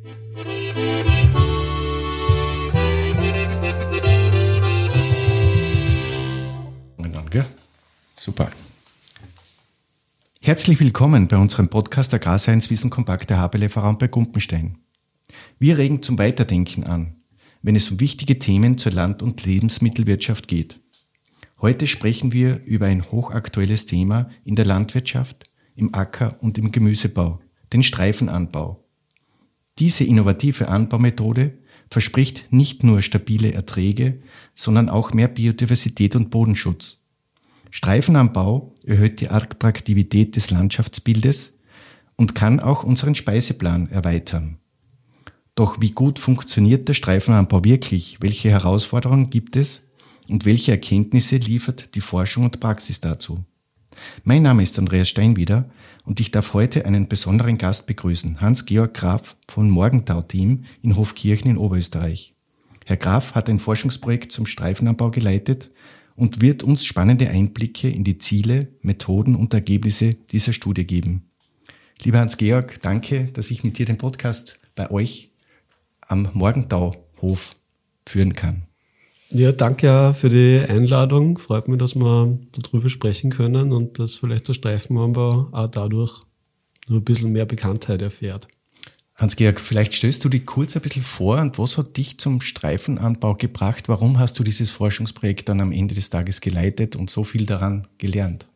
Super. Herzlich willkommen bei unserem Podcast Agrarscience Wissen Kompakt der HPLV bei Gumpenstein. Wir regen zum Weiterdenken an, wenn es um wichtige Themen zur Land- und Lebensmittelwirtschaft geht. Heute sprechen wir über ein hochaktuelles Thema in der Landwirtschaft, im Acker- und im Gemüsebau, den Streifenanbau. Diese innovative Anbaumethode verspricht nicht nur stabile Erträge, sondern auch mehr Biodiversität und Bodenschutz. Streifenanbau erhöht die Attraktivität des Landschaftsbildes und kann auch unseren Speiseplan erweitern. Doch wie gut funktioniert der Streifenanbau wirklich? Welche Herausforderungen gibt es und welche Erkenntnisse liefert die Forschung und Praxis dazu? Mein Name ist Andreas Steinwieder und ich darf heute einen besonderen Gast begrüßen, Hans-Georg Graf vom Morgentau-Team in Hofkirchen in Oberösterreich. Herr Graf hat ein Forschungsprojekt zum Streifenanbau geleitet und wird uns spannende Einblicke in die Ziele, Methoden und Ergebnisse dieser Studie geben. Lieber Hans-Georg, danke, dass ich mit dir den Podcast bei euch am Morgentauhof führen kann. Ja, danke für die Einladung. Freut mich, dass wir darüber sprechen können und dass vielleicht der Streifenanbau auch dadurch nur ein bisschen mehr Bekanntheit erfährt. Hans-Georg, vielleicht stellst du dich kurz ein bisschen vor und was hat dich zum Streifenanbau gebracht? Warum hast du dieses Forschungsprojekt dann am Ende des Tages geleitet und so viel daran gelernt?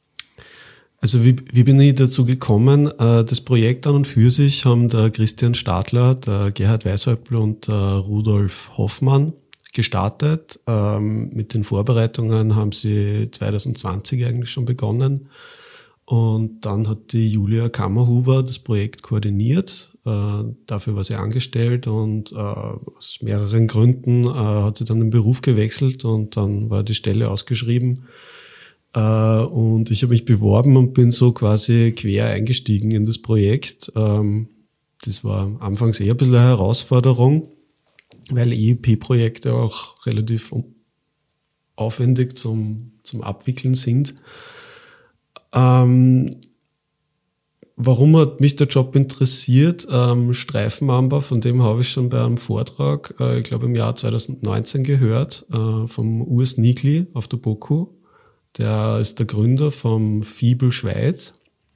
Also wie bin ich dazu gekommen? Das Projekt an und für sich haben der Christian Stadler, der Gerhard Weishäupl und der Rudolf Hoffmann gestartet. Mit den Vorbereitungen haben sie 2020 eigentlich schon begonnen. Und dann hat die Julia Kammerhuber das Projekt koordiniert. Dafür war sie angestellt und aus mehreren Gründen hat sie dann den Beruf gewechselt und dann war die Stelle ausgeschrieben. Und ich habe mich beworben und bin so quasi quer eingestiegen in das Projekt. Das war anfangs eher ein bisschen eine Herausforderung, weil EEP-Projekte auch relativ aufwendig zum Abwickeln sind. Warum hat mich der Job interessiert? Streifenanbau, von dem habe ich schon bei einem Vortrag, ich glaube im Jahr 2019 gehört, vom Urs Nigli auf der BOKU. Der ist der Gründer vom Fiebel Schweiz.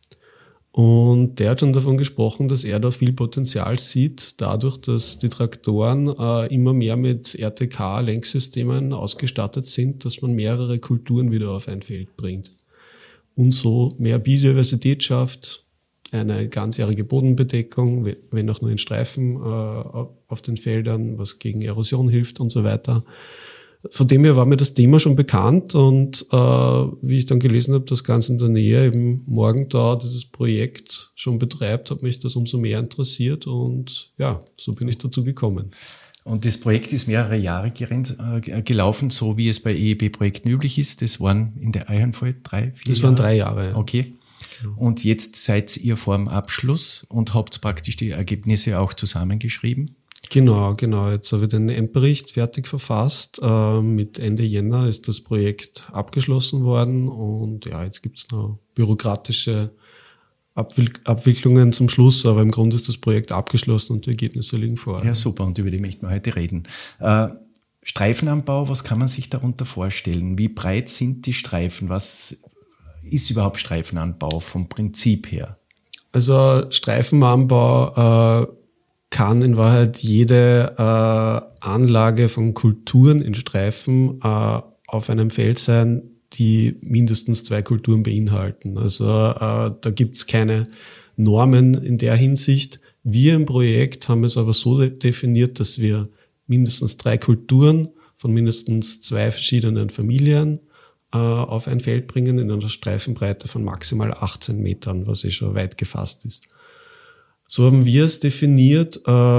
Und der hat schon davon gesprochen, dass er da viel Potenzial sieht, dadurch, dass die Traktoren immer mehr mit RTK-Lenksystemen ausgestattet sind, dass man mehrere Kulturen wieder auf ein Feld bringt. Und so mehr Biodiversität schafft, eine ganzjährige Bodenbedeckung, wenn auch nur in Streifen auf den Feldern, was gegen Erosion hilft und so weiter. Von dem her war mir das Thema schon bekannt und wie ich dann gelesen habe, dass ganz in der Nähe eben Morgentau dieses Projekt schon betreibt, hat mich das umso mehr interessiert und ja, so bin ich dazu gekommen. Und das Projekt ist mehrere Jahre gelaufen, so wie es bei EEP-Projekten üblich ist. Das waren in der Eiernfall 3, 4 Jahre? Das waren 3 Jahre. Ja. Okay. Genau. Und jetzt seid ihr vor dem Abschluss und habt praktisch die Ergebnisse auch zusammengeschrieben? Genau. Jetzt habe ich den Endbericht fertig verfasst. Mit Ende Jänner ist das Projekt abgeschlossen worden und ja, jetzt gibt es noch bürokratische Abwicklungen zum Schluss, aber im Grunde ist das Projekt abgeschlossen und die Ergebnisse liegen vor. Ja, super, und über die möchten wir heute reden. Streifenanbau, was kann man sich darunter vorstellen? Wie breit sind die Streifen? Was ist überhaupt Streifenanbau vom Prinzip her? Also Streifenanbau kann in Wahrheit jede Anlage von Kulturen in Streifen auf einem Feld sein, die mindestens 2 Kulturen beinhalten. Also da gibt's keine Normen in der Hinsicht. Wir im Projekt haben es aber so definiert, dass wir mindestens 3 Kulturen von mindestens 2 verschiedenen Familien auf ein Feld bringen in einer Streifenbreite von maximal 18 Metern, was schon weit gefasst ist. So haben wir es definiert.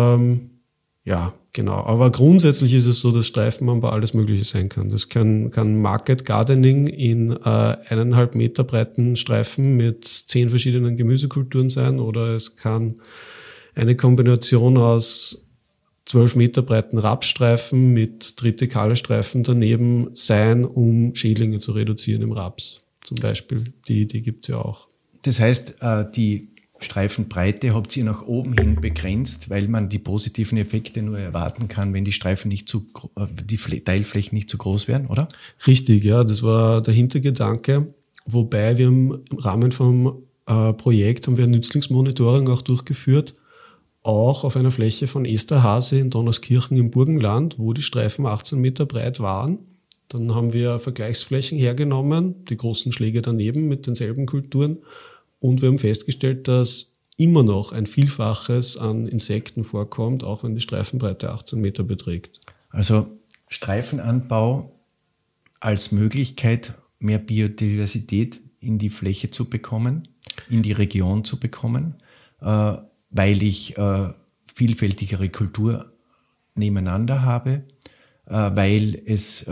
Ja, genau. Aber grundsätzlich ist es so, dass Streifenanbau alles Mögliche sein kann. Das kann Market Gardening in 1,5 Meter breiten Streifen mit 10 verschiedenen Gemüsekulturen sein oder es kann eine Kombination aus 12 Meter breiten Rapsstreifen mit Tritikale-Streifen daneben sein, um Schädlinge zu reduzieren im Raps. Zum Beispiel. Die Idee gibt's ja auch. Das heißt, die Streifenbreite habt ihr nach oben hin begrenzt, weil man die positiven Effekte nur erwarten kann, wenn die Streifen die Teilflächen nicht zu groß werden, oder? Richtig, ja, das war der Hintergedanke. Wobei wir im Rahmen vom Projekt haben wir ein Nützlingsmonitoring auch durchgeführt, auch auf einer Fläche von Esterhazy in Donauskirchen im Burgenland, wo die Streifen 18 Meter breit waren. Dann haben wir Vergleichsflächen hergenommen, die großen Schläge daneben mit denselben Kulturen. Und wir haben festgestellt, dass immer noch ein Vielfaches an Insekten vorkommt, auch wenn die Streifenbreite 18 Meter beträgt. Also Streifenanbau als Möglichkeit, mehr Biodiversität in die Fläche zu bekommen, in die Region zu bekommen, weil ich vielfältigere Kultur nebeneinander habe, weil es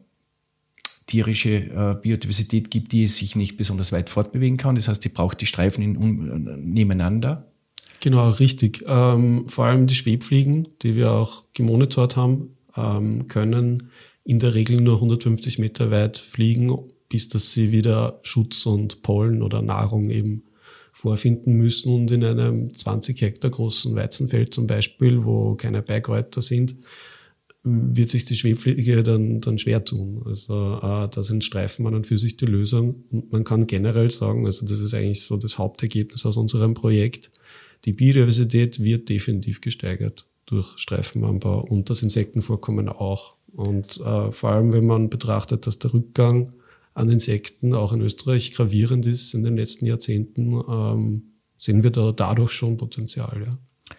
tierische Biodiversität gibt, die sich nicht besonders weit fortbewegen kann. Das heißt, die braucht die Streifen nebeneinander. Genau, richtig. Vor allem die Schwebfliegen, die wir auch gemonitort haben, können in der Regel nur 150 Meter weit fliegen, bis dass sie wieder Schutz und Pollen oder Nahrung eben vorfinden müssen. Und in einem 20 Hektar großen Weizenfeld zum Beispiel, wo keine Beikräuter sind, wird sich die Schwebfliege dann schwer tun. Also da sind Streifen an und für sich die Lösung. Und man kann generell sagen, also das ist eigentlich so das Hauptergebnis aus unserem Projekt, die Biodiversität wird definitiv gesteigert durch Streifenanbau und das Insektenvorkommen auch. Und vor allem, wenn man betrachtet, dass der Rückgang an Insekten auch in Österreich gravierend ist in den letzten Jahrzehnten, sehen wir da dadurch schon Potenzial, ja.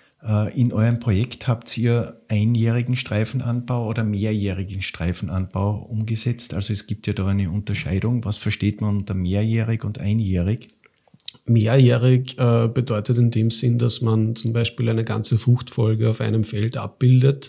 In eurem Projekt habt ihr einjährigen Streifenanbau oder mehrjährigen Streifenanbau umgesetzt? Also es gibt ja da eine Unterscheidung. Was versteht man unter mehrjährig und einjährig? Mehrjährig bedeutet in dem Sinn, dass man zum Beispiel eine ganze Fruchtfolge auf einem Feld abbildet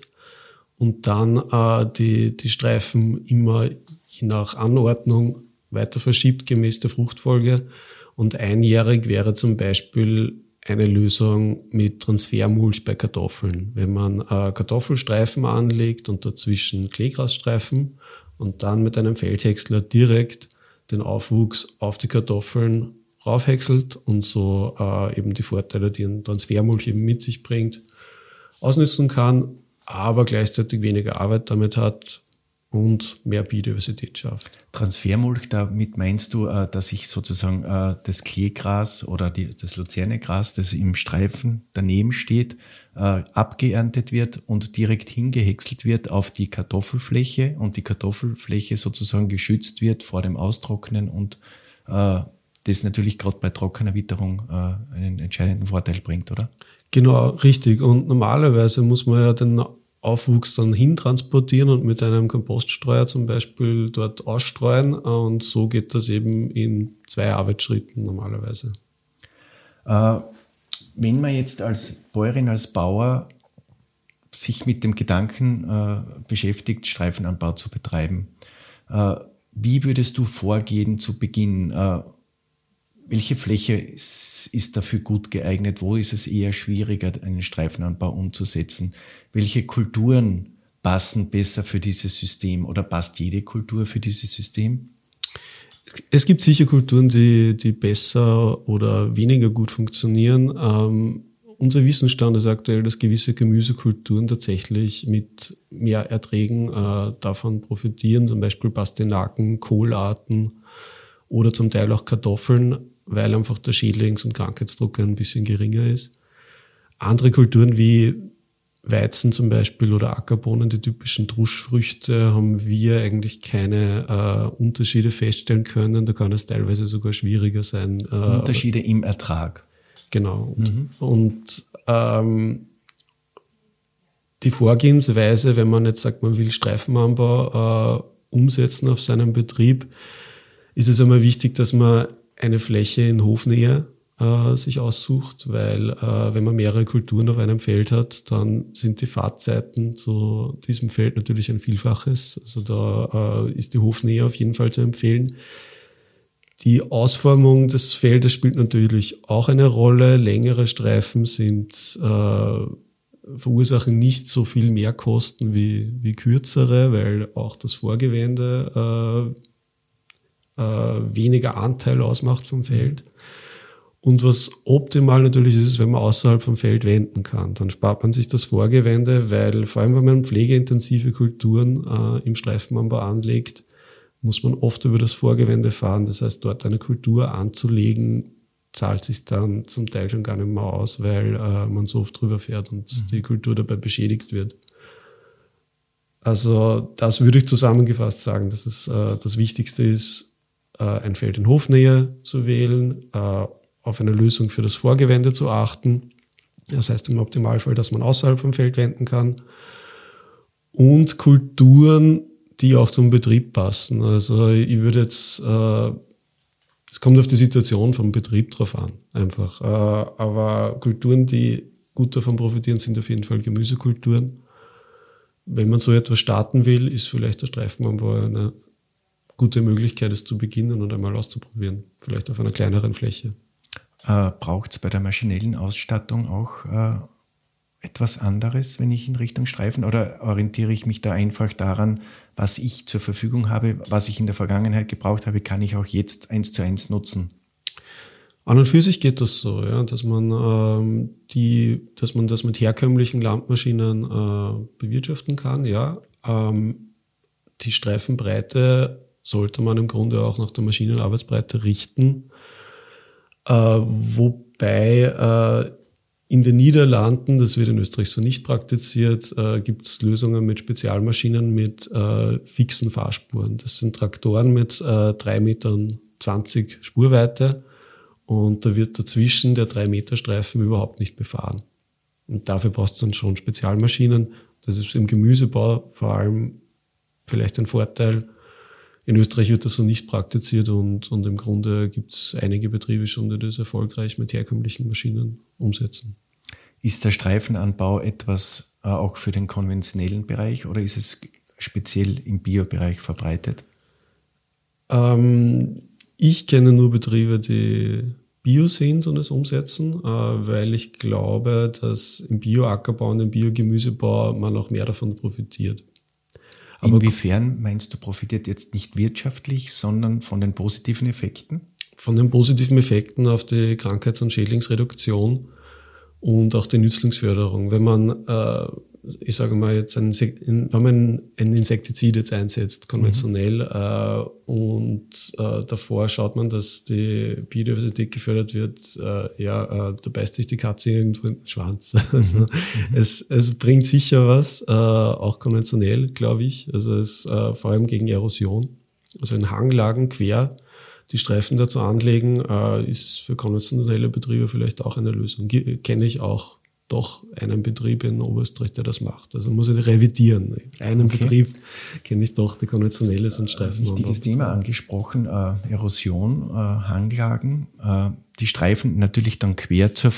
und dann die Streifen immer je nach Anordnung weiter verschiebt gemäß der Fruchtfolge. Und einjährig wäre zum Beispiel eine Lösung mit Transfermulch bei Kartoffeln. Wenn man Kartoffelstreifen anlegt und dazwischen Kleegrasstreifen und dann mit einem Feldhäcksler direkt den Aufwuchs auf die Kartoffeln raufhäckselt und so eben die Vorteile, die ein Transfermulch eben mit sich bringt, ausnutzen kann, aber gleichzeitig weniger Arbeit damit hat und mehr Biodiversität schafft. Transfermulch, damit meinst du, dass ich sozusagen das Kleegras oder das Luzernegras, das im Streifen daneben steht, abgeerntet wird und direkt hingehäckselt wird auf die Kartoffelfläche und die Kartoffelfläche sozusagen geschützt wird vor dem Austrocknen und das natürlich gerade bei trockener Witterung einen entscheidenden Vorteil bringt, oder? Genau, richtig. Und normalerweise muss man ja den Aufwuchs dann hintransportieren und mit einem Kompoststreuer zum Beispiel dort ausstreuen. Und so geht das eben in 2 Arbeitsschritten normalerweise. Wenn man jetzt als Bäuerin, als Bauer sich mit dem Gedanken beschäftigt, Streifenanbau zu betreiben, wie würdest du vorgehen zu Beginn? Welche Fläche ist dafür gut geeignet? Wo ist es eher schwieriger, einen Streifenanbau umzusetzen? Welche Kulturen passen besser für dieses System oder passt jede Kultur für dieses System? Es gibt sicher Kulturen, die besser oder weniger gut funktionieren. Unser Wissensstand ist aktuell, dass gewisse Gemüsekulturen tatsächlich mit mehr Erträgen davon profitieren, zum Beispiel Pastinaken, Kohlarten oder zum Teil auch Kartoffeln, weil einfach der Schädlings- und Krankheitsdruck ein bisschen geringer ist. Andere Kulturen wie Weizen zum Beispiel oder Ackerbohnen, die typischen Druschfrüchte, haben wir eigentlich keine Unterschiede feststellen können. Da kann es teilweise sogar schwieriger sein. Unterschiede im Ertrag. Genau. Und die Vorgehensweise, wenn man jetzt sagt, man will Streifenanbau umsetzen auf seinem Betrieb, ist es einmal wichtig, dass man eine Fläche in Hofnähe sich aussucht, weil wenn man mehrere Kulturen auf einem Feld hat, dann sind die Fahrtzeiten zu diesem Feld natürlich ein Vielfaches. Also da ist die Hofnähe auf jeden Fall zu empfehlen. Die Ausformung des Feldes spielt natürlich auch eine Rolle. Längere Streifen verursachen nicht so viel Mehrkosten wie kürzere, weil auch das Vorgewende weniger Anteil ausmacht vom Feld. Und was optimal natürlich ist, wenn man außerhalb vom Feld wenden kann. Dann spart man sich das Vorgewende, weil vor allem, wenn man pflegeintensive Kulturen im Streifenanbau anlegt, muss man oft über das Vorgewende fahren. Das heißt, dort eine Kultur anzulegen, zahlt sich dann zum Teil schon gar nicht mehr aus, weil man so oft drüber fährt und die Kultur dabei beschädigt wird. Also das würde ich zusammengefasst sagen, dass es das Wichtigste ist, ein Feld in Hofnähe zu wählen, auf eine Lösung für das Vorgewende zu achten. Das heißt im Optimalfall, dass man außerhalb vom Feld wenden kann. Und Kulturen, die auch zum Betrieb passen. Also ich würde jetzt, es kommt auf die Situation vom Betrieb drauf an, einfach. Aber Kulturen, die gut davon profitieren, sind auf jeden Fall Gemüsekulturen. Wenn man so etwas starten will, ist vielleicht der Streifenanbau eine gute Möglichkeit, es zu beginnen und einmal auszuprobieren. Vielleicht auf einer kleineren Fläche. Braucht es bei der maschinellen Ausstattung auch etwas anderes, wenn ich in Richtung Streifen, oder orientiere ich mich da einfach daran, was ich zur Verfügung habe, was ich in der Vergangenheit gebraucht habe, kann ich auch jetzt 1:1 nutzen? An und für sich geht das so, ja, dass man das mit herkömmlichen Landmaschinen bewirtschaften kann, ja. Die Streifenbreite sollte man im Grunde auch nach der Maschinenarbeitsbreite richten, wobei in den Niederlanden, das wird in Österreich so nicht praktiziert, gibt es Lösungen mit Spezialmaschinen mit fixen Fahrspuren. Das sind Traktoren mit 3,20 Metern Spurweite. Und da wird dazwischen der 3-Meter-Streifen überhaupt nicht befahren. Und dafür brauchst du dann schon Spezialmaschinen. Das ist im Gemüsebau vor allem vielleicht ein Vorteil. In Österreich wird das so nicht praktiziert und im Grunde gibt es einige Betriebe schon, die das erfolgreich mit herkömmlichen Maschinen umsetzen. Ist der Streifenanbau etwas auch für den konventionellen Bereich oder ist es speziell im Biobereich verbreitet? Ich kenne nur Betriebe, die Bio sind und es umsetzen, weil ich glaube, dass im Bioackerbau und im Biogemüsebau man auch mehr davon profitiert. Aber inwiefern meinst du, profitiert jetzt nicht wirtschaftlich, sondern von den positiven Effekten? Von den positiven Effekten auf die Krankheits- und Schädlingsreduktion und auch die Nützlingsförderung. Wenn man, ich sage mal jetzt, wenn man ein Insektizid jetzt einsetzt, konventionell, und davor schaut man, dass die Biodiversität gefördert wird, da beißt sich die Katze irgendwo in den Schwanz. Also es bringt sicher was, auch konventionell, glaube ich. Also es vor allem gegen Erosion. Also in Hanglagen quer die Streifen dazu anlegen, ist für konventionelle Betriebe vielleicht auch eine Lösung. Kenne ich auch doch einen Betrieb in Oberösterreich, der das macht. Also muss ich revidieren. Einen Betrieb kenne ich doch, der konventionelles und Streifen. Wichtiges Thema angesprochen, Erosion, Hanglagen, die Streifen natürlich dann quer zur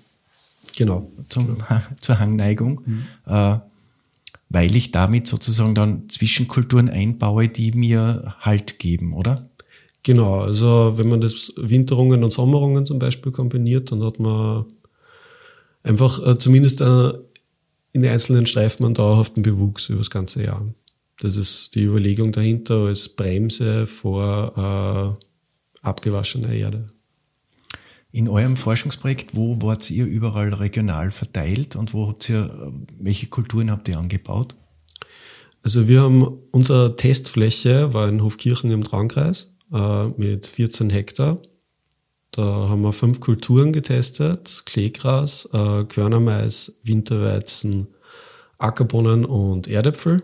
zur Hangneigung, weil ich damit sozusagen dann Zwischenkulturen einbaue, die mir Halt geben, oder? Genau, also wenn man das Winterungen und Sommerungen zum Beispiel kombiniert, dann hat man einfach zumindest in den einzelnen Streifen einen dauerhaften Bewuchs über das ganze Jahr. Das ist die Überlegung dahinter als Bremse vor abgewaschener Erde. In eurem Forschungsprojekt, wo wart ihr überall regional verteilt und welche Kulturen habt ihr angebaut? Also wir haben, unsere Testfläche war in Hofkirchen im Traunkreis mit 14 Hektar. Da haben wir 5 Kulturen getestet: Kleegras, Körnermais, Winterweizen, Ackerbohnen und Erdäpfel.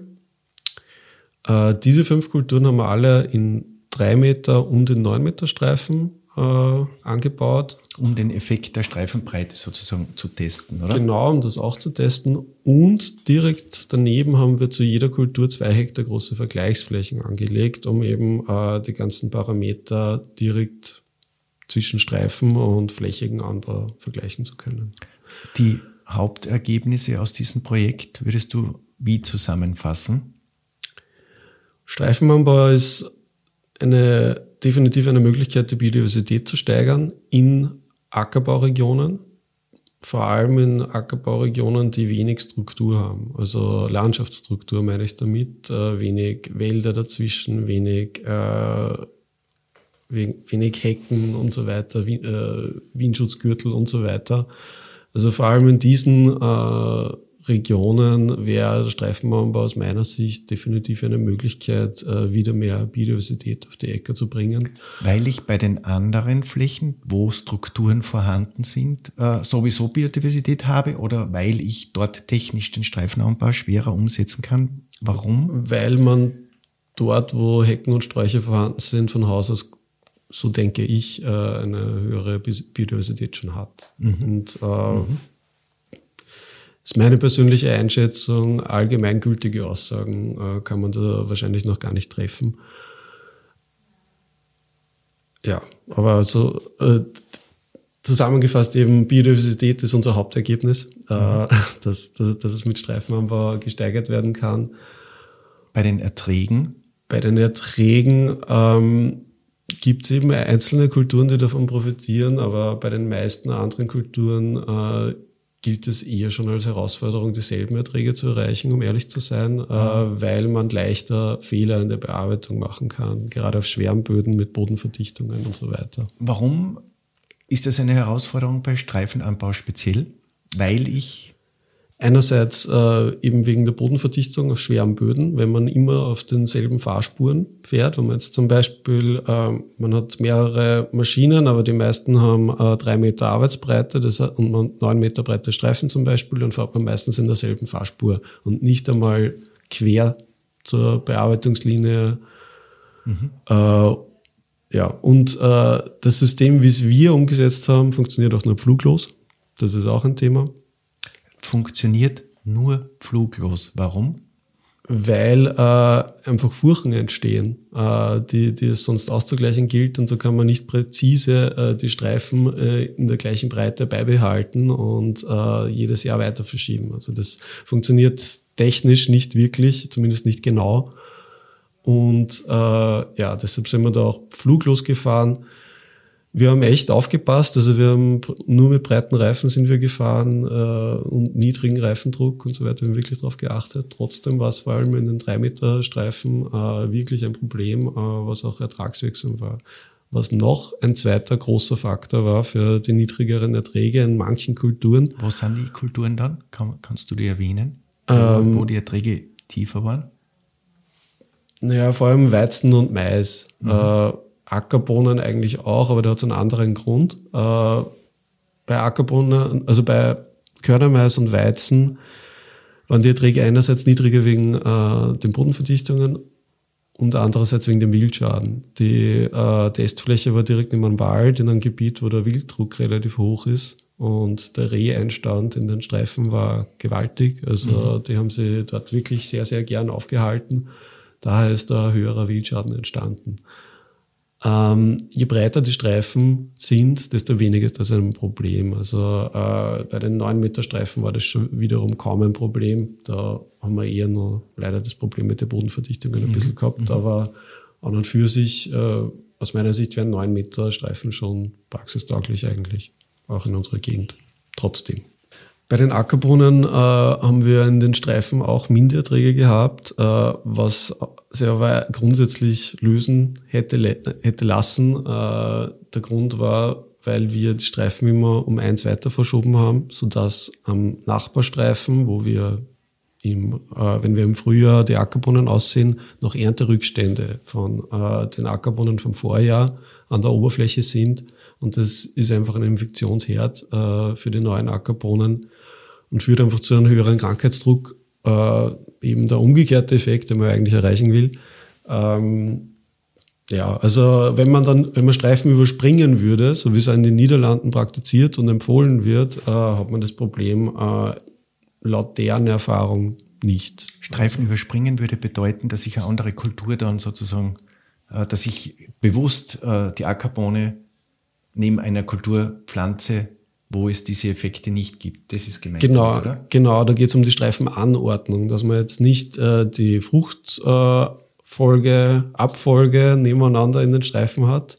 Diese 5 Kulturen haben wir alle in 3 Meter und in 9 Meter Streifen angebaut. Um den Effekt der Streifenbreite sozusagen zu testen, oder? Genau, um das auch zu testen. Und direkt daneben haben wir zu jeder Kultur 2 Hektar große Vergleichsflächen angelegt, um eben die ganzen Parameter direkt zwischen Streifen und flächigen Anbau vergleichen zu können. Die Hauptergebnisse aus diesem Projekt würdest du wie zusammenfassen? Streifenanbau ist definitiv eine Möglichkeit, die Biodiversität zu steigern in Ackerbauregionen, vor allem in Ackerbauregionen, die wenig Struktur haben. Also Landschaftsstruktur meine ich damit, wenig Wälder dazwischen, wenig wenig Hecken und so weiter, Windschutzgürtel und so weiter. Also vor allem in diesen Regionen wäre der Streifenanbau aus meiner Sicht definitiv eine Möglichkeit, wieder mehr Biodiversität auf die Äcker zu bringen. Weil ich bei den anderen Flächen, wo Strukturen vorhanden sind, sowieso Biodiversität habe oder weil ich dort technisch den Streifenanbau schwerer umsetzen kann? Warum? Weil man dort, wo Hecken und Sträucher vorhanden sind, von Haus aus, so denke ich, eine höhere Biodiversität schon hat. Und ist meine persönliche Einschätzung, allgemeingültige Aussagen kann man da wahrscheinlich noch gar nicht treffen. Ja, aber also zusammengefasst eben, Biodiversität ist unser Hauptergebnis, dass es mit Streifenanbau gesteigert werden kann. Bei den Erträgen? Bei den Erträgen gibt es eben einzelne Kulturen, die davon profitieren, aber bei den meisten anderen Kulturen gilt es eher schon als Herausforderung, dieselben Erträge zu erreichen, um ehrlich zu sein, weil man leichter Fehler in der Bearbeitung machen kann, gerade auf schweren Böden mit Bodenverdichtungen und so weiter. Warum ist das eine Herausforderung bei Streifenanbau speziell? Weil ich... Einerseits eben wegen der Bodenverdichtung auf schweren Böden, wenn man immer auf denselben Fahrspuren fährt, wenn man jetzt zum Beispiel, man hat mehrere Maschinen, aber die meisten haben 3 Meter Arbeitsbreite und man 9 Meter breite Streifen zum Beispiel, dann fährt man meistens in derselben Fahrspur und nicht einmal quer zur Bearbeitungslinie. Und das System, wie es wir umgesetzt haben, funktioniert auch nur pfluglos. Das ist auch ein Thema. Funktioniert nur pfluglos. Warum? Weil einfach Furchen entstehen, die es sonst auszugleichen gilt, und so kann man nicht präzise die Streifen in der gleichen Breite beibehalten und jedes Jahr weiter verschieben. Also das funktioniert technisch nicht wirklich, zumindest nicht genau. Und deshalb sind wir da auch pfluglos gefahren. Wir haben echt aufgepasst, also wir haben nur mit breiten Reifen sind wir gefahren und niedrigen Reifendruck und so weiter, wir haben wirklich darauf geachtet. Trotzdem war es vor allem in den 3 Meter Streifen wirklich ein Problem, was auch ertragswirksam war. Was noch ein zweiter großer Faktor war für die niedrigeren Erträge in manchen Kulturen. Wo sind die Kulturen dann? Kannst du die erwähnen? Wo die Erträge tiefer waren? Naja, vor allem Weizen und Mais. Ackerbohnen eigentlich auch, aber der hat einen anderen Grund. Bei Ackerbohnen, also bei Körnermais und Weizen, waren die Erträge einerseits niedriger wegen den Bodenverdichtungen und andererseits wegen dem Wildschaden. Die Testfläche war direkt neben einem Wald, in einem Gebiet, wo der Wilddruck relativ hoch ist, und der Reheinstand in den Streifen war gewaltig. Also die haben sie dort wirklich sehr, sehr gern aufgehalten. Daher ist da höherer Wildschaden entstanden. Je breiter die Streifen sind, desto weniger ist das ein Problem. Also bei den 9 Meter Streifen war das schon wiederum kaum ein Problem. Da haben wir eher nur leider das Problem mit der Bodenverdichtung ein bisschen gehabt. Aber an und für sich, aus meiner Sicht, wären 9 Meter Streifen schon praxistauglich eigentlich, auch in unserer Gegend. Trotzdem. Bei den Ackerbohnen haben wir in den Streifen auch Mindererträge gehabt, was sich aber grundsätzlich lösen hätte lassen. Der Grund war, weil wir die Streifen immer um 1 weiter verschoben haben, sodass am Nachbarstreifen, wo wir wenn wir im Frühjahr die Ackerbohnen aussehen, noch Ernterückstände von den Ackerbohnen vom Vorjahr an der Oberfläche sind. Und das ist einfach ein Infektionsherd für die neuen Ackerbohnen und führt einfach zu einem höheren Krankheitsdruck, eben der umgekehrte Effekt, den man eigentlich erreichen will. Also wenn man Streifen überspringen würde, so wie es in den Niederlanden praktiziert und empfohlen wird, hat man das Problem laut deren Erfahrung nicht. Streifen überspringen würde bedeuten, dass ich eine andere Kultur dann sozusagen, dass ich bewusst die Ackerbohne neben einer Kultur pflanze, wo es diese Effekte nicht gibt. Das ist gemeint, oder? Genau, da geht es um die Streifenanordnung, dass man jetzt nicht die Abfolge nebeneinander in den Streifen hat,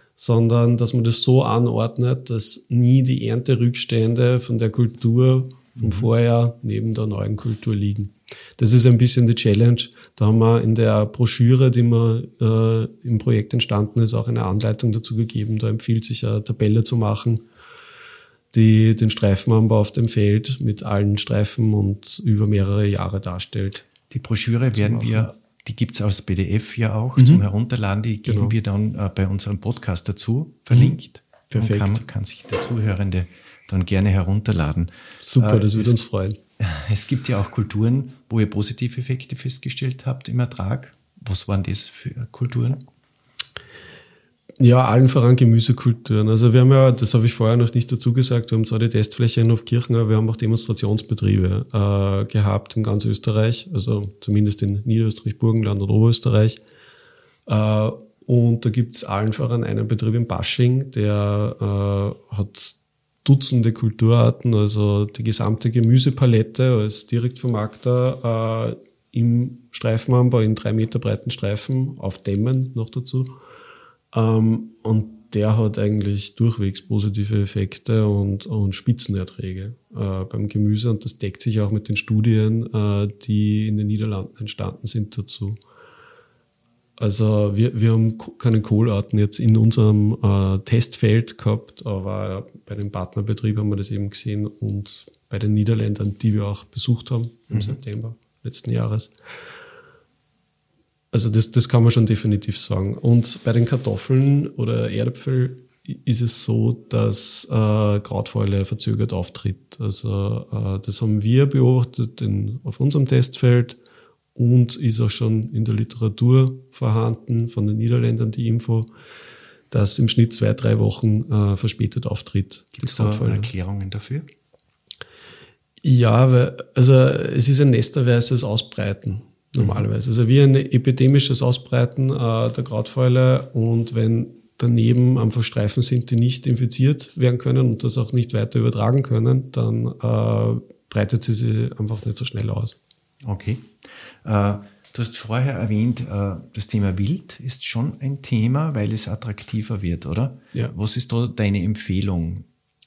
sondern dass man das so anordnet, dass nie die Ernterückstände von der Kultur vom Vorjahr neben der neuen Kultur liegen. Das ist ein bisschen die Challenge. Da haben wir in der Broschüre, die mir im Projekt entstanden ist, auch eine Anleitung dazu gegeben. Da empfiehlt sich eine Tabelle zu machen, die den Streifenanbau auf dem Feld mit allen Streifen und über mehrere Jahre darstellt. Die Broschüre die gibt es als PDF ja auch zum Herunterladen, die geben wir dann bei unserem Podcast dazu, verlinkt. Perfekt. Und kann sich der Zuhörende dann gerne herunterladen. Super, das würde uns freuen. Es gibt ja auch Kulturen, wo ihr positive Effekte festgestellt habt im Ertrag. Was waren das für Kulturen? Ja, allen voran Gemüsekulturen. Also wir haben ja, das habe ich vorher noch nicht dazu gesagt, wir haben zwar die Testfläche in Hofkirchen, aber wir haben auch Demonstrationsbetriebe gehabt in ganz Österreich, also zumindest in Niederösterreich, Burgenland und Oberösterreich. Und da gibt es allen voran einen Betrieb in Basching, der hat Dutzende Kulturarten, also die gesamte Gemüsepalette als Direktvermarkter im Streifenanbau in 3 Meter breiten Streifen auf Dämmen noch dazu. Und der hat eigentlich durchwegs positive Effekte und Spitzenerträge beim Gemüse. Und das deckt sich auch mit den Studien, die in den Niederlanden entstanden sind dazu. Also wir haben keine Kohlarten jetzt in unserem Testfeld gehabt, aber bei dem Partnerbetrieb haben wir das eben gesehen und bei den Niederländern, die wir auch besucht haben im September letzten Jahres. Also das kann man schon definitiv sagen. Und bei den Kartoffeln oder Erdäpfel ist es so, dass Krautfäule verzögert auftritt. Also das haben wir beobachtet auf unserem Testfeld und ist auch schon in der Literatur vorhanden von den Niederländern die Info, dass im Schnitt 2-3 Wochen verspätet auftritt. Gibt es da Erklärungen dafür? Ja, es ist ein nesterweises Ausbreiten. Normalerweise. Also wie ein epidemisches Ausbreiten der Krautfäule, und wenn daneben einfach Streifen sind, die nicht infiziert werden können und das auch nicht weiter übertragen können, dann breitet sie einfach nicht so schnell aus. Okay. Du hast vorher erwähnt, das Thema Wild ist schon ein Thema, weil es attraktiver wird, oder? Ja. Was ist da deine Empfehlung?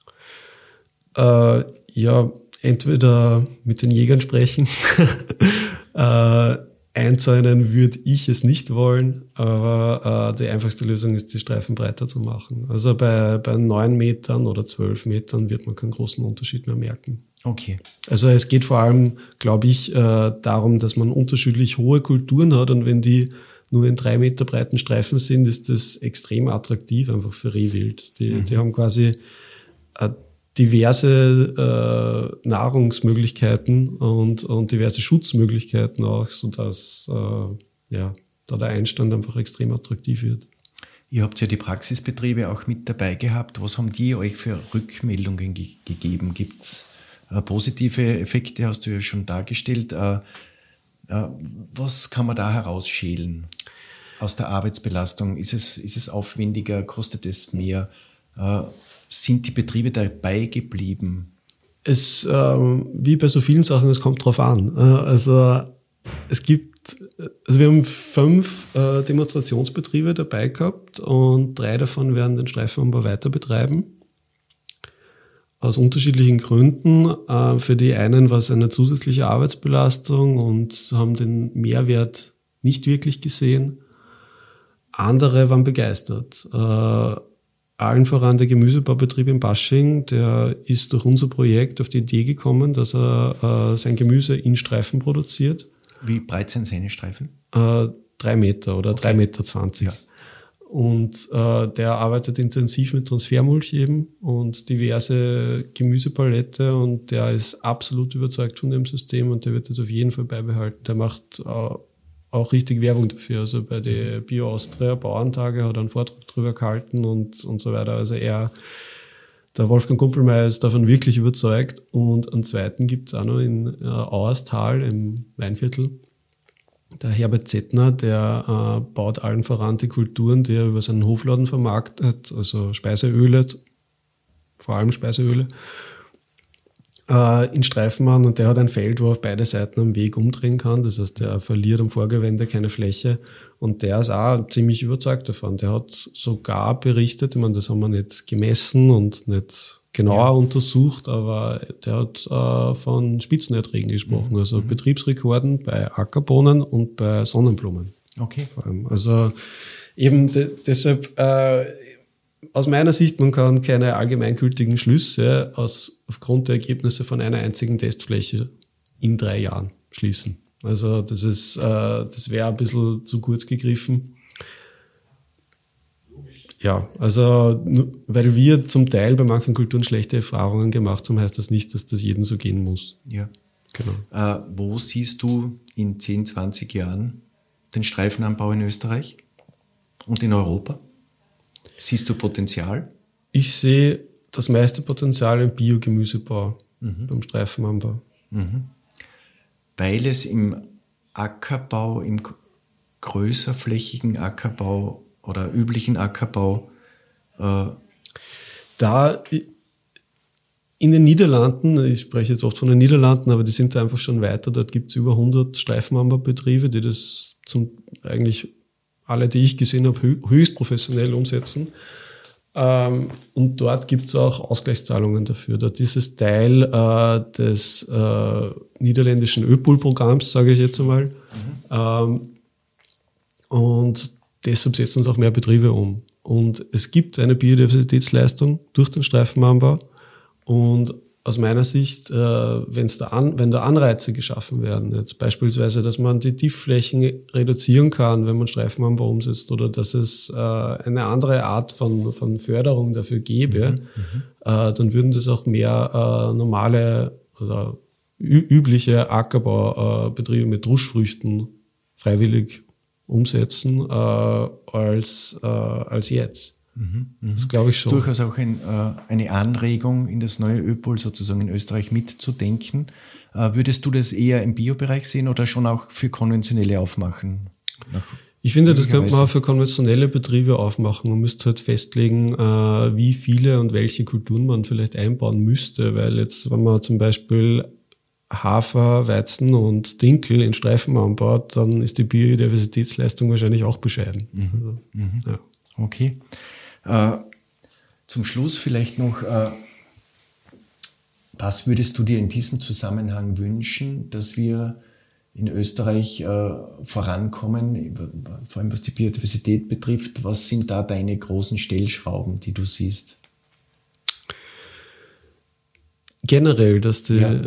Ja, entweder mit den Jägern sprechen. Einzäunen würde ich es nicht wollen, aber die einfachste Lösung ist, die Streifen breiter zu machen. Also bei 9 Metern oder 12 Metern wird man keinen großen Unterschied mehr merken. Okay. Also es geht vor allem, glaube ich, darum, dass man unterschiedlich hohe Kulturen hat, und wenn die nur in 3 Meter breiten Streifen sind, ist das extrem attraktiv einfach für Rehwild. Die haben quasi diverse Nahrungsmöglichkeiten und diverse Schutzmöglichkeiten auch, sodass da der Einstand einfach extrem attraktiv wird. Ihr habt ja die Praxisbetriebe auch mit dabei gehabt. Was haben die euch für Rückmeldungen gegeben? Gibt es positive Effekte, hast du ja schon dargestellt. Was kann man da herausschälen aus der Arbeitsbelastung? Ist es aufwendiger? Kostet es mehr? Sind die Betriebe dabei geblieben? Wie bei so vielen Sachen, es kommt drauf an. Also wir haben 5 Demonstrationsbetriebe dabei gehabt und 3 davon werden den Streifenanbau weiter betreiben. Aus unterschiedlichen Gründen. Für die einen war es eine zusätzliche Arbeitsbelastung und haben den Mehrwert nicht wirklich gesehen. Andere waren begeistert. Allen voran der Gemüsebaubetrieb in Basching, der ist durch unser Projekt auf die Idee gekommen, dass er sein Gemüse in Streifen produziert. Wie breit sind seine Streifen? 3 Meter oder 3,20 Meter. Ja. Und der arbeitet intensiv mit Transfermulch eben und diverse Gemüsepalette, und der ist absolut überzeugt von dem System und der wird das auf jeden Fall beibehalten. Der macht auch richtig Werbung dafür. Also bei den Bio-Austria Bauerntage hat er einen Vortrag drüber gehalten und so weiter. Also der Wolfgang Kumpelmeier ist davon wirklich überzeugt. Und einen zweiten gibt es auch noch in Auerstal im Weinviertel. Der Herbert Zettner, der baut allen voran die Kulturen, die er über seinen Hofladen vermarktet, also Speiseöle, vor allem Speiseöle, in Streifen an, und der hat ein Feld, wo auf beide Seiten am Weg umdrehen kann. Das heißt, der verliert am Vorgewende keine Fläche, und der ist auch ziemlich überzeugt davon. Der hat sogar berichtet, ich meine, das haben wir nicht gemessen und nicht genauer untersucht, aber der hat von Spitzenerträgen gesprochen, also Betriebsrekorden bei Ackerbohnen und bei Sonnenblumen. Okay. Vor allem. Also eben deshalb, aus meiner Sicht, man kann keine allgemeingültigen Schlüsse aufgrund der Ergebnisse von einer einzigen Testfläche in 3 Jahren schließen. Also das wäre ein bisschen zu kurz gegriffen. Ja, also weil wir zum Teil bei manchen Kulturen schlechte Erfahrungen gemacht haben, heißt das nicht, dass das jedem so gehen muss. Ja. Genau. Wo siehst du in 10, 20 Jahren den Streifenanbau in Österreich und in Europa? Siehst du Potenzial? Ich sehe das meiste Potenzial im Biogemüsebau, beim Streifenanbau. Weil es im Ackerbau, im größerflächigen Ackerbau oder üblichen Ackerbau da in den Niederlanden, ich spreche jetzt oft von den Niederlanden, aber die sind da einfach schon weiter, dort gibt es über 100 Streifenanbaubetriebe, die das eigentlich alle, die ich gesehen habe, höchst professionell umsetzen. Und dort gibt es auch Ausgleichszahlungen dafür. Dort ist es Teil des niederländischen ÖPOL-Programms, sage ich jetzt einmal. Und deshalb setzen es auch mehr Betriebe um. Und es gibt eine Biodiversitätsleistung durch den Streifenanbau. Und aus meiner Sicht, wenn da Anreize geschaffen werden, jetzt beispielsweise, dass man die Tiefflächen reduzieren kann, wenn man Streifenanbau umsetzt, oder dass es eine andere Art von Förderung dafür gäbe, dann würden das auch mehr normale oder übliche Ackerbaubetriebe mit Druschfrüchten freiwillig umsetzen als jetzt. Das glaube ich schon. Durchaus auch eine Anregung, in das neue ÖPOL sozusagen in Österreich mitzudenken. Würdest du das eher im Biobereich sehen oder schon auch für konventionelle aufmachen? Ich finde, das könnte man auch für konventionelle Betriebe aufmachen. Man müsste halt festlegen, wie viele und welche Kulturen man vielleicht einbauen müsste, weil jetzt, wenn man zum Beispiel Hafer, Weizen und Dinkel in Streifen anbaut, dann ist die Biodiversitätsleistung wahrscheinlich auch bescheiden. Ja. Okay. Zum Schluss vielleicht noch, was würdest du dir in diesem Zusammenhang wünschen, dass wir in Österreich vorankommen, vor allem was die Biodiversität betrifft? Was sind da deine großen Stellschrauben, die du siehst? Generell, dass eine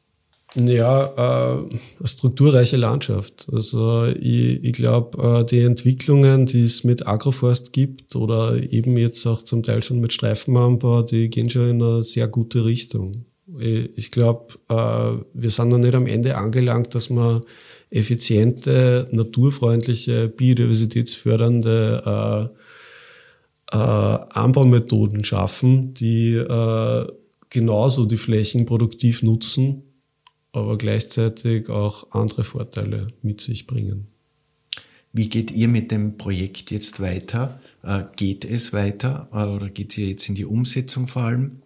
strukturreiche Landschaft. Also ich glaube, die Entwicklungen, die es mit Agroforst gibt oder eben jetzt auch zum Teil schon mit Streifenanbau, die gehen schon in eine sehr gute Richtung. Ich glaube, wir sind noch nicht am Ende angelangt, dass wir effiziente, naturfreundliche, biodiversitätsfördernde Anbaumethoden schaffen, die genauso die Flächen produktiv nutzen, aber gleichzeitig auch andere Vorteile mit sich bringen. Wie geht ihr mit dem Projekt jetzt weiter? Geht es weiter oder geht ihr jetzt in die Umsetzung vor allem?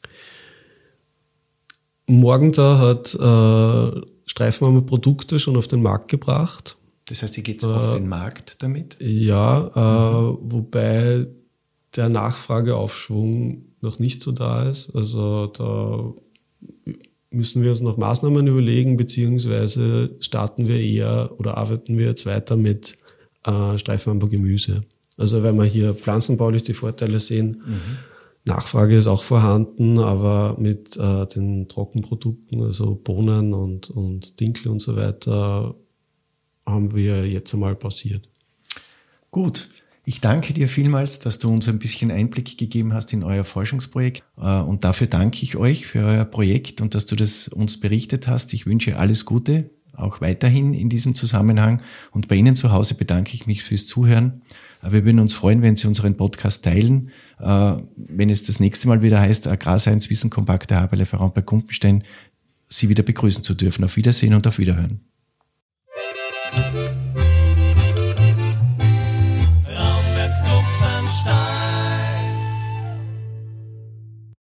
Morgenthau hat Streifenanbau Produkte schon auf den Markt gebracht. Das heißt, ihr geht auf den Markt damit? Ja, wobei der Nachfrageaufschwung noch nicht so da ist. Also da müssen wir uns noch Maßnahmen überlegen, beziehungsweise starten wir eher oder arbeiten wir jetzt weiter mit Streifenanbau Gemüse. Also wenn wir hier pflanzenbaulich die Vorteile sehen, Nachfrage ist auch vorhanden, aber mit den Trockenprodukten, also Bohnen und Dinkel und so weiter, haben wir jetzt einmal pausiert. Gut. Ich danke dir vielmals, dass du uns ein bisschen Einblick gegeben hast in euer Forschungsprojekt. Und dafür danke ich euch für euer Projekt und dass du das uns berichtet hast. Ich wünsche alles Gute, auch weiterhin in diesem Zusammenhang. Und bei Ihnen zu Hause bedanke ich mich fürs Zuhören. Wir würden uns freuen, wenn Sie unseren Podcast teilen. Wenn es das nächste Mal wieder heißt, Agrarscience Wissen kompakt, der Haberle-Verein bei Gumpenstein, Sie wieder begrüßen zu dürfen. Auf Wiedersehen und auf Wiederhören.